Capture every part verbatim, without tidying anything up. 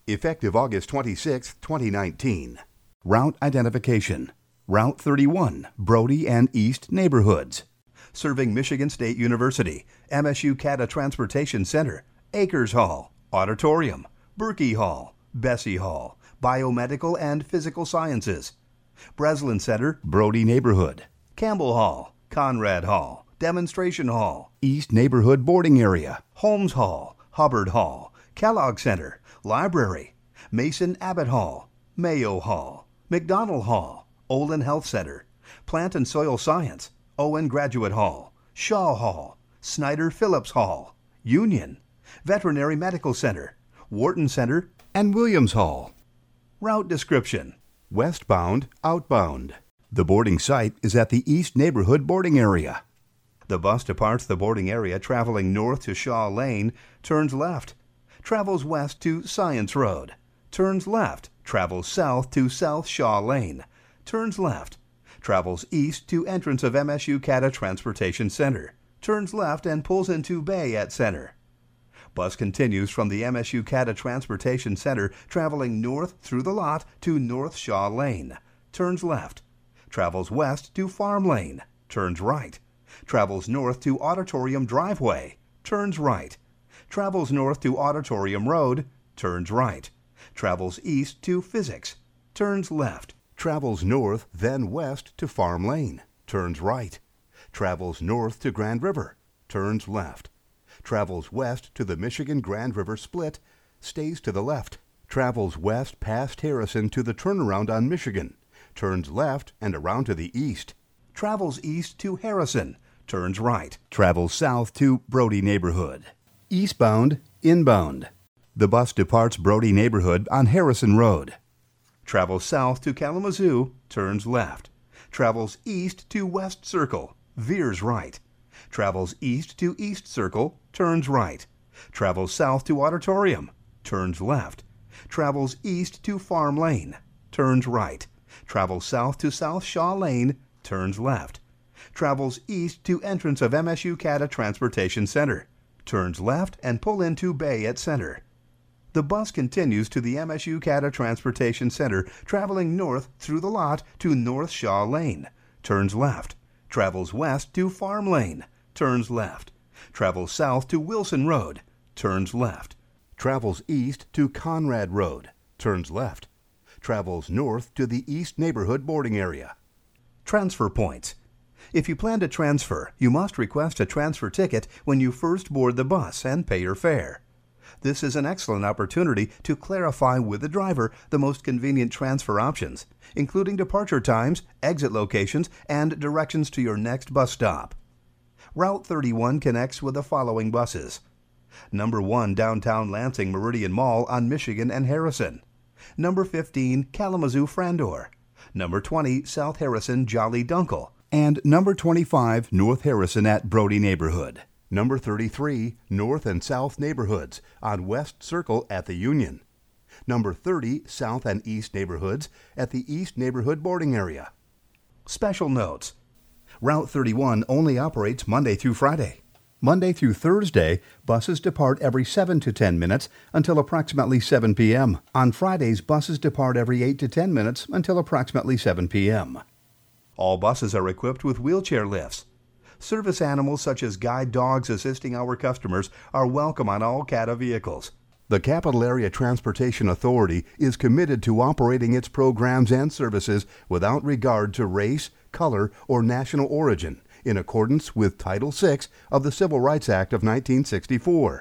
Effective August twenty-sixth, twenty nineteen. Route identification. Route thirty-one, Brody and East neighborhoods. Serving Michigan State University, M S U CATA Transportation Center, Akers Hall, Auditorium, Berkey Hall, Bessie Hall, Biomedical and Physical Sciences. Breslin Center, Brody Neighborhood. Campbell Hall, Conrad Hall, Demonstration Hall, East Neighborhood Boarding Area, Holmes Hall, Hubbard Hall, Kellogg Center, Library, Mason Abbott Hall, Mayo Hall, McDonald Hall, Olin Health Center, Plant and Soil Science, Owen Graduate Hall, Shaw Hall, Snyder Phillips Hall, Union, Veterinary Medical Center, Wharton Center, and Williams Hall. Route description. Westbound, outbound. The boarding site is at the East Neighborhood Boarding Area. The bus departs the boarding area traveling north to Shaw Lane, turns left, travels west to Science Road, turns left, travels south to South Shaw Lane, turns left, travels east to entrance of M S U CATA Transportation Center, turns left and pulls into Bay at Center. Bus continues from the M S U CATA Transportation Center traveling north through the lot to North Shaw Lane, turns left, travels west to Farm Lane, turns right, travels north to Auditorium Driveway, turns right, travels north to Auditorium Road, turns right, travels east to Physics, turns left, travels north then west to Farm Lane, turns right, travels north to Grand River, turns left, travels west to the Michigan Grand River Split, stays to the left, travels west past Harrison to the turnaround on Michigan, turns left and around to the east, travels east to Harrison, turns right, travels south to Brody Neighborhood. Eastbound, inbound. The bus departs Brody Neighborhood on Harrison Road. Travels south to Kalamazoo, turns left. Travels east to West Circle, veers right. Travels east to East Circle, turns right. Travels south to Auditorium, turns left. Travels east to Farm Lane, turns right. Travels south to South Shaw Lane, turns left. Travels east to entrance of M S U CATA Transportation Center, turns left and pull into Bay at Center. The bus continues to the M S U CATA Transportation Center, traveling north through the lot to North Shaw Lane, turns left. Travels west to Farm Lane, turns left. Travels south to Wilson Road, turns left. Travels east to Conrad Road, turns left. Travels north to the East Neighborhood Boarding Area. Transfer points. If you plan to transfer, you must request a transfer ticket when you first board the bus and pay your fare. This is an excellent opportunity to clarify with the driver the most convenient transfer options, including departure times, exit locations, and directions to your next bus stop. Route thirty-one connects with the following buses. Number one, downtown Lansing Meridian Mall on Michigan and Harrison. Number fifteen, Kalamazoo Frandor. Number twenty, South Harrison Jolly Dunkel. And number twenty-five, North Harrison at Brody Neighborhood. Number thirty-three, North and South Neighborhoods on West Circle at the Union. Number thirty, South and East Neighborhoods at the East Neighborhood Boarding Area. Special notes. Route thirty-one only operates Monday through Friday. Monday through Thursday, buses depart every seven to ten minutes until approximately seven p.m. On Fridays, buses depart every eight to ten minutes until approximately seven p.m. All buses are equipped with wheelchair lifts. Service animals such as guide dogs assisting our customers are welcome on all CATA vehicles. The Capital Area Transportation Authority is committed to operating its programs and services without regard to race, color, or national origin, in accordance with Title six of the Civil Rights Act of nineteen sixty-four.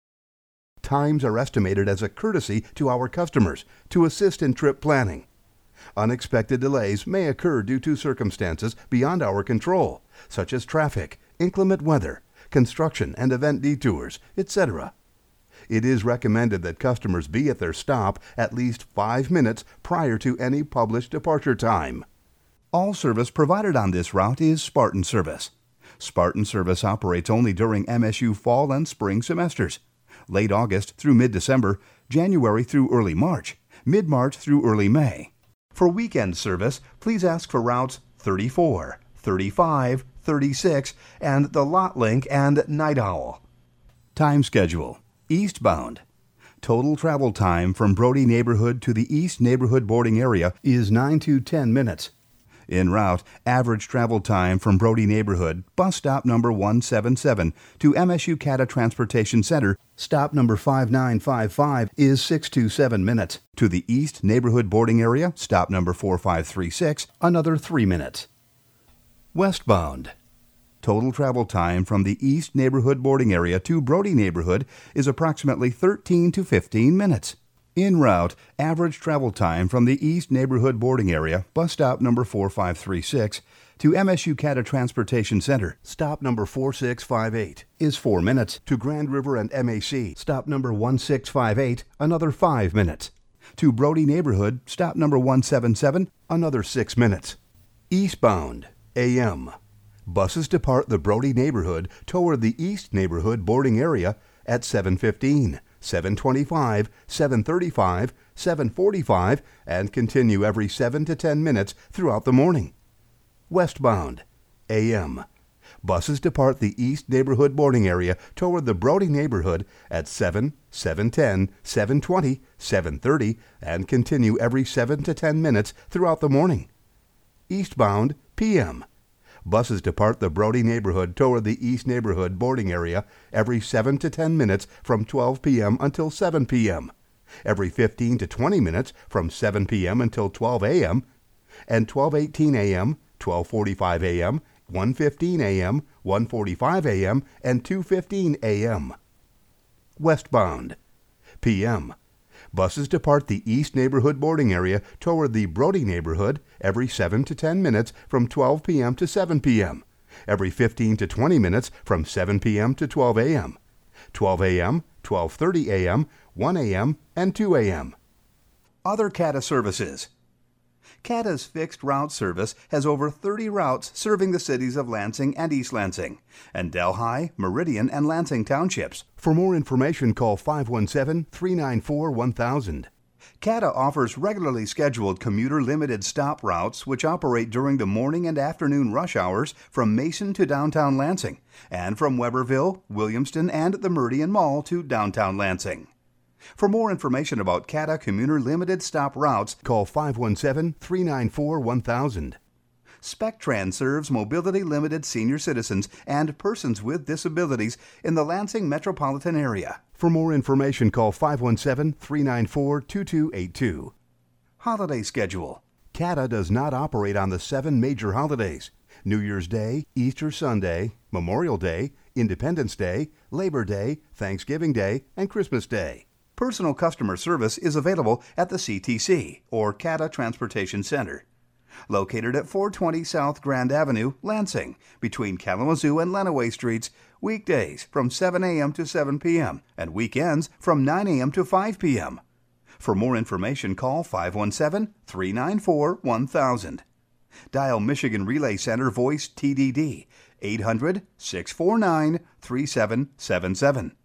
Times are estimated as a courtesy to our customers to assist in trip planning. Unexpected delays may occur due to circumstances beyond our control, such as traffic, inclement weather, construction and event detours, et cetera. It is recommended that customers be at their stop at least five minutes prior to any published departure time. All service provided on this route is Spartan Service. Spartan Service operates only during M S U fall and spring semesters, late August through mid-December, January through early March, mid-March through early May. For weekend service, please ask for routes thirty-four, thirty-five, thirty-six, and the Lot Link and Night Owl. Time schedule. Eastbound. Total travel time from Brody neighborhood to the East neighborhood boarding area is nine to ten minutes. En route, average travel time from Brody neighborhood, bus stop number one seventy-seven, to M S U CATA Transportation Center, stop number five nine five five, is six to seven minutes. To the East neighborhood boarding area, stop number four five three six, another three minutes. Westbound. Total travel time from the East neighborhood boarding area to Brody neighborhood is approximately thirteen to fifteen minutes. En route, average travel time from the East neighborhood boarding area, bus stop number four five three six, to M S U CATA Transportation Center, stop number four six five eight, is four minutes. To Grand River and M A C, stop number one six five eight, another five minutes. To Brody neighborhood, stop number one seventy-seven, another six minutes. Eastbound, A M. Buses depart the Brody neighborhood toward the East neighborhood boarding area at seven fifteen, seven twenty-five, seven thirty-five, seven forty-five, and continue every seven to ten minutes throughout the morning. Westbound, A M. Buses depart the East neighborhood boarding area toward the Brody neighborhood at seven, seven ten, seven twenty, seven thirty, and continue every seven to ten minutes throughout the morning. Eastbound, P M. Buses depart the Brody neighborhood toward the East neighborhood boarding area every seven to ten minutes from twelve p.m. until seven p.m., every fifteen to twenty minutes from seven p.m. until twelve a.m., and twelve eighteen a.m., twelve forty-five a.m., one fifteen a.m., one forty-five a.m., and two fifteen a.m. Westbound, P M. Buses depart the East neighborhood boarding area toward the Brody neighborhood every seven to ten minutes from twelve p.m. to seven p.m., every fifteen to twenty minutes from seven p.m. to twelve a.m., twelve a.m., twelve thirty a.m., one a.m., and two a.m. Other CATA services. CATA's fixed route service has over thirty routes serving the cities of Lansing and East Lansing, and Delhi, Meridian, and Lansing townships. For more information, call five one seven, three nine four, one thousand. CATA offers regularly scheduled commuter limited stop routes which operate during the morning and afternoon rush hours from Mason to downtown Lansing, and from Weberville, Williamston, and the Meridian Mall to downtown Lansing. For more information about CATA commuter limited stop routes, call five one seven, three nine four, one thousand. SpecTran serves mobility limited senior citizens and persons with disabilities in the Lansing metropolitan area. For more information, call five one seven, three nine four, two two eight two. Holiday schedule. CATA does not operate on the seven major holidays: New Year's Day, Easter Sunday, Memorial Day, Independence Day, Labor Day, Thanksgiving Day, and Christmas Day. Personal customer service is available at the C T C, or CATA Transportation Center, located at four twenty South Grand Avenue, Lansing, between Kalamazoo and Lenawee Streets, weekdays from seven a.m. to seven p.m. and weekends from nine a.m. to five p.m. For more information, call five one seven, three nine four, one thousand. Dial Michigan Relay Center Voice T D D, eight hundred, six four nine, three seven seven seven.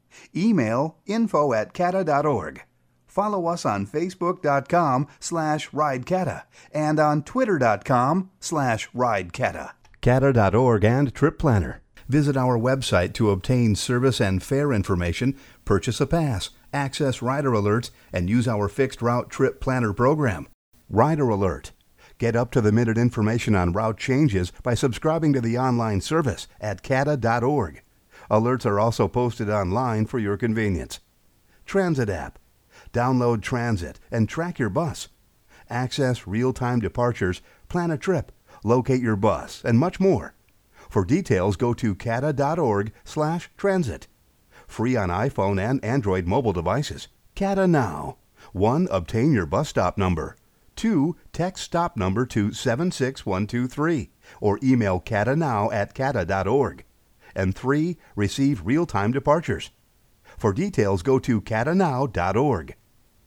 Email info at cata dot org. Follow us on facebook.com slash ridecata and on twitter.com slash ridecata. cata dot org and Trip Planner. Visit our website to obtain service and fare information, purchase a pass, access rider alerts, and use our fixed route trip planner program. Rider Alert. Get up-to-the-minute information on route changes by subscribing to the online service at cata dot org. Alerts are also posted online for your convenience. Transit app. Download Transit and track your bus. Access real-time departures, plan a trip, locate your bus, and much more. For details, go to cata dot org slash transit. Free on iPhone and Android mobile devices. CATA Now. one. Obtain your bus stop number. two. Text stop number to seven six one two three or email catanow at cata dot org. And three. Receive real-time departures. For details, go to cata now dot org.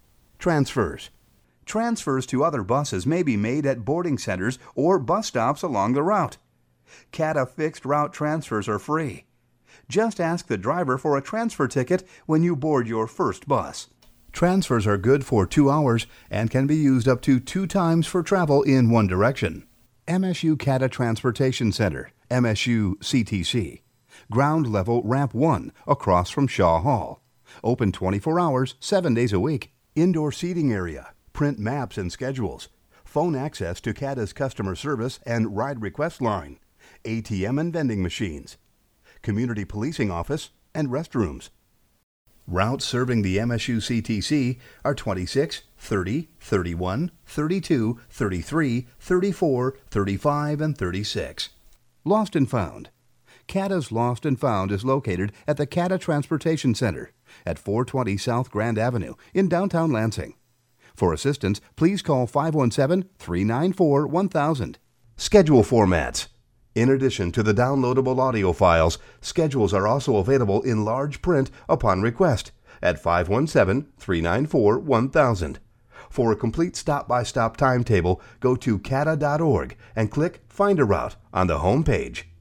Transfers. Transfers to other buses may be made at boarding centers or bus stops along the route. CATA fixed route transfers are free. Just ask the driver for a transfer ticket when you board your first bus. Transfers are good for two hours and can be used up to two times for travel in one direction. M S U CATA Transportation Center, M S U C T C. Ground level ramp one across from Shaw Hall. Open twenty-four hours, seven days a week. Indoor seating area, print maps and schedules, phone access to C A D A's customer service and ride request line, A T M and vending machines, community policing office, and restrooms. Routes serving the M S U C T C are twenty-six, thirty, thirty-one, thirty-two, thirty-three, thirty-four, thirty-five, and thirty-six. Lost and Found. C A D A's Lost and Found is located at the C A D A Transportation Center at four twenty South Grand Avenue in downtown Lansing. For assistance, please call five one seven, three nine four, one thousand. Schedule formats. In addition to the downloadable audio files, schedules are also available in large print upon request at five one seven, three nine four, one thousand. For a complete stop-by-stop timetable, go to C A D A dot org and click Find a Route on the home page.